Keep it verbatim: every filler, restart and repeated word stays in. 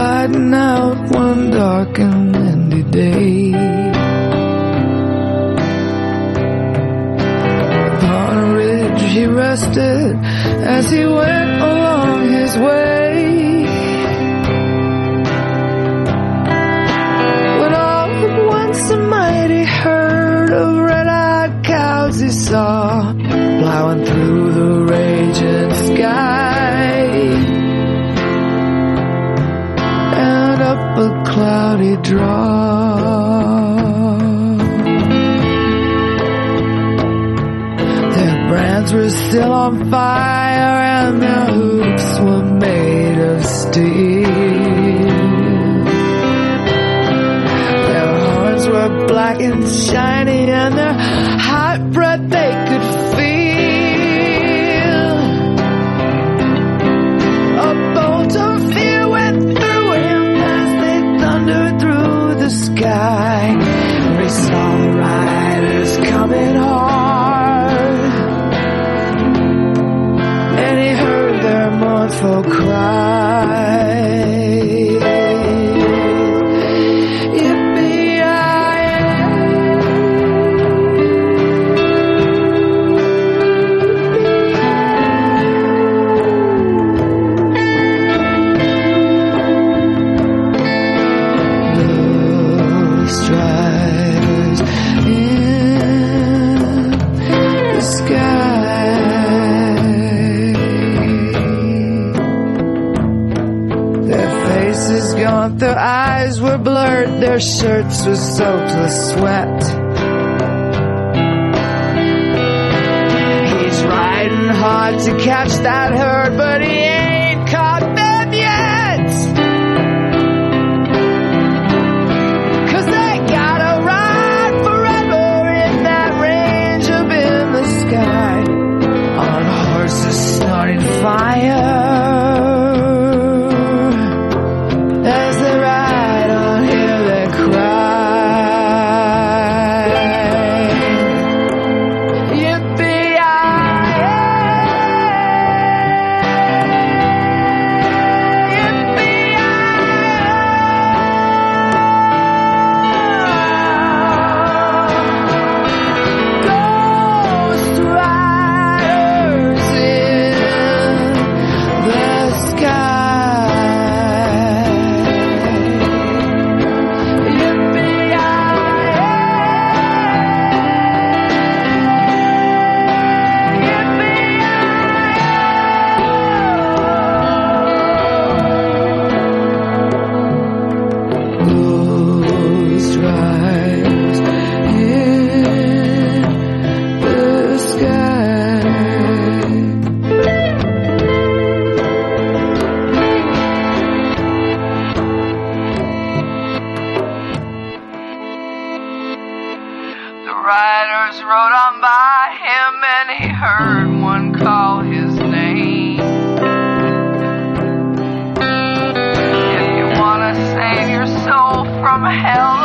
riding out one dark and windy day. Upon a ridge he rested as he went along his way. When all at once a mighty herd of red-eyed cows he saw plowing through the raging sky and up a cloudy draw. Their brands were still on fire and their hooves were made of steel. Their horns were black and shiny and their hot breath they could feel. A bolt of fear went through him as they thundered through the sky. He saw the riders coming hard, and he heard their mournful cry. Their eyes were blurred, their shirts were soaked with sweat. He's riding hard to catch that herd, but he ain't caught them yet. 'Cause they gotta ride forever in that range up in the sky, on horses snorting fire. Rode on by him and he heard one call his name. If you wanna save your soul from hell,